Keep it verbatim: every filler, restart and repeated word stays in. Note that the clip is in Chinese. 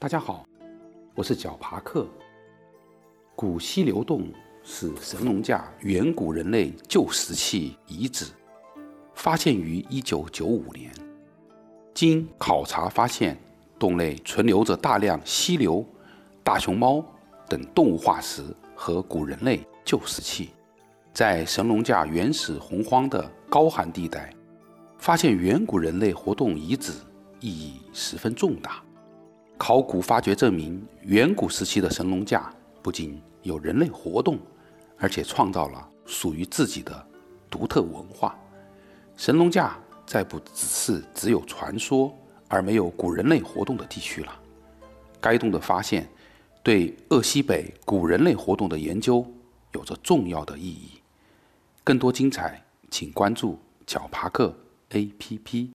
大家好，我是脚爬客。古溪流洞是神农架远古人类旧石器遗址，发现于一九九五年。经考察发现，洞内存留着大量溪流、大熊猫等动物化石和古人类旧石器。在神农架原始洪荒的高寒地带，发现远古人类活动遗址意义十分重大。考古发掘证明，远古时期的神农架不仅有人类活动，而且创造了属于自己的独特文化。神农架再不只是只有传说而没有古人类活动的地区了。该洞的发现对鄂西北古人类活动的研究有着重要的意义。更多精彩，请关注脚爬客 A P P。